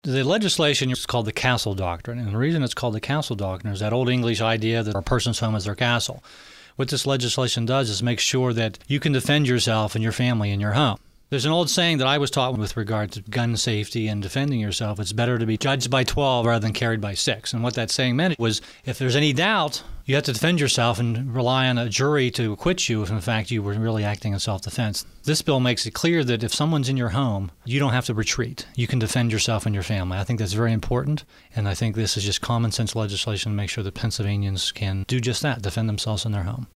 The legislation is called the Castle Doctrine, and the reason it's called the Castle Doctrine is that Old English idea that a person's home is their castle. What this legislation does is make sure that you can defend yourself and your family in your home. There's an old saying that I was taught with regard to gun safety and defending yourself. It's better to be judged by 12 rather than carried by 6. And what that saying meant was if there's any doubt, you have to defend yourself and rely on a jury to acquit you if, in fact, you were really acting in self-defense. This bill makes it clear that if someone's in your home, you don't have to retreat. You can defend yourself and your family. I think that's very important, and I think this is just common sense legislation to make sure that Pennsylvanians can do just that, defend themselves in their home.